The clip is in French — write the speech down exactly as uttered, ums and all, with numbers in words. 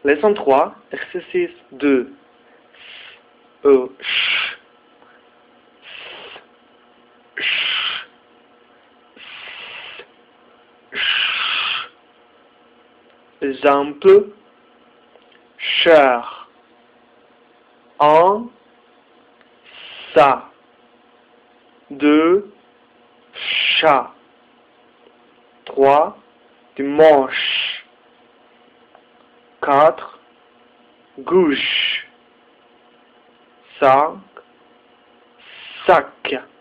Leçon trois, exercice deux. E, ch, ch, ch. Exemple, cher, un, ça, deux, chat, trois, dimanche, quatre, gauche, cinq, sac.